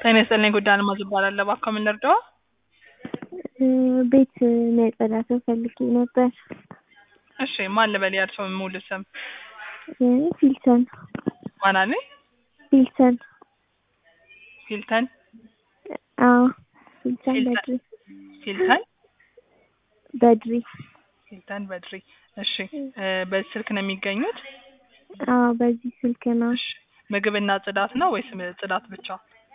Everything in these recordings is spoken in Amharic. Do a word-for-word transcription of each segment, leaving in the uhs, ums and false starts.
ጤና ይስጥልኝ ጉዳይ አልማዝ እባላለሁ። እባክዎ ምን ልርዳዎ? ቤት የሚያጸዳ ሰው ፈልጌ ነበር። እሺ ማን ልበል የእርስዎን ሙሉ ስም? ፊልተን ማን አሉኝ? ፊልተን ፊልተን አዎ ፊልተን ፊልተን በድሪ ፊልተን በድሪ ፊልተን በድሪ። እሺ በዚህ ስልክ ነው የሚገኙት? አዎ በዚህ ስልክ ነው። እሺ ምግብና ጽዳት ነው ወይስ ጽዳት ብቻ?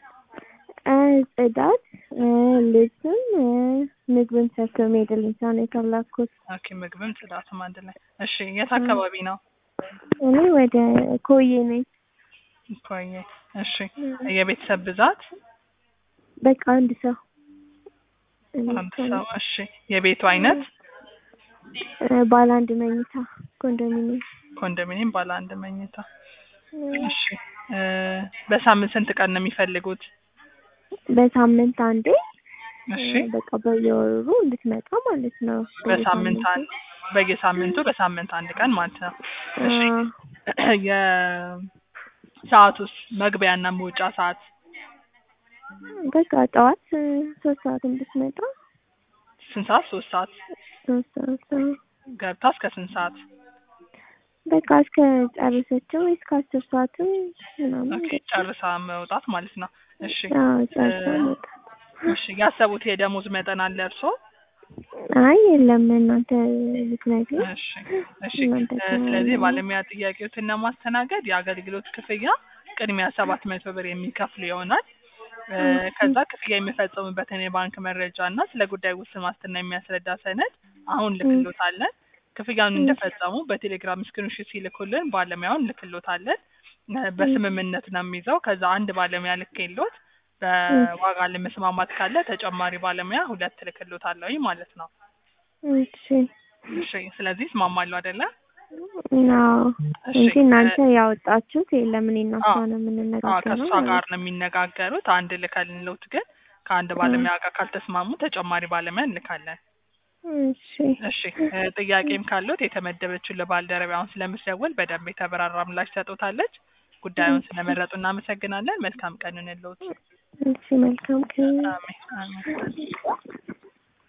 ጽዳት ልብስም ምግብም ሰርቶ የሚሄድልኝ ሰው ነው የፈለኩት። ኦኬ ምግብም ጽዳትም አንድ ላይ። እሺ የት አካባቢ ነው? እኔ ወደ ኮዬ ነኝ። ኮዬ። እሺ የቤተሰብ ብዛት? በቃ አንድ ሰው። አንድ ሰው። እሺ የቤቱ አይነት? ባለ አንድ መኝታ ኮንዶሚኒየም። ኮንዶሚኒየም ባለ አንድ መኝታ። እሺ በሳምንት ስንት ቀን ነው የሚፈልጉት? በሳምንት አንዴ። እሺ በቃ በየወሩ እንድትመጣ ማለት ነው። በሳምንት አንድ በየሳምንቱ በሳምንት አንድ ቀን ማለት ነው። እሺ የሰዓቱስ መግቢያና መውጫ ሰዓት? በቃ ጠዋት ሶስት ሰዓት እንድትመጣ። ስንት ሰዓት? ሶስት ሰዓት ሶስት ሰዓት ገብታ እስከ ስንት ሰዓት? በቃ እስከ ጨረሰችው እስከ አስር ሰዓትም ምናምን። ኦኬ ጨርሳ መውጣት ማለት ነው። እሺ አዎ ጨርሳ መውጣት። እሺ ያሰቡት የደሞዝ መጠን አለ እርስዎ? አይ የለም እናንተ ልትነግሩ። እሺ እሺ ስለዚህ ባለሙያ ጥያቄዎችን ለማስተናገድ የአገልግሎት ክፍያ ቅድሚያ ሰባት መቶ ብር የሚከፍሉ ይሆናል። ከዛ ክፍያ የሚፈጸሙበትን የባንክ መረጃ እና ስለ ጉዳዩ ውስን ዋስትና የሚያስረዳ ሰነድ አሁን ልክሎታለን። ክፍያውን እንደፈጸሙ በቴሌግራም ስክሪንሾት ሲልኩልን ባለሙያውን ልክሎታለን። በስምምነት ነው የሚይዘው። ከዛ አንድ ባለሙያ ልክሎት በዋጋ ለመስማማት ካለ ተጨማሪ ባለሙያ ሁለት ልክሎታለሁ ማለት ነው። እሺ እሺ ስለዚህ ይስማማሉ አይደለ? አዎ እንጂ እናንተ ያወጣችሁት የለም እኔ እና እሷ ነው አዎ የምንነጋገረው። ከእሷ ጋር ነው የሚነጋገሩት። አንድ ልከልንሎት ግን ከአንድ ባለሙያ ጋር ካልተስማሙ ተጨማሪ ባለሙያ እንልካለን። እሺ እሺ ጥያቄም ካለዎት የተመደበችው ለባልደረባውን ስለምትደውል በደንብ የተብራራ ምላሽ ሰጥቶታለች። ጉዳዩን ስለመረጡ እናመሰግናለን። መልካም ቀን ይሁንልዎት። እሺ መልካም ቀን። አሜን አሜን።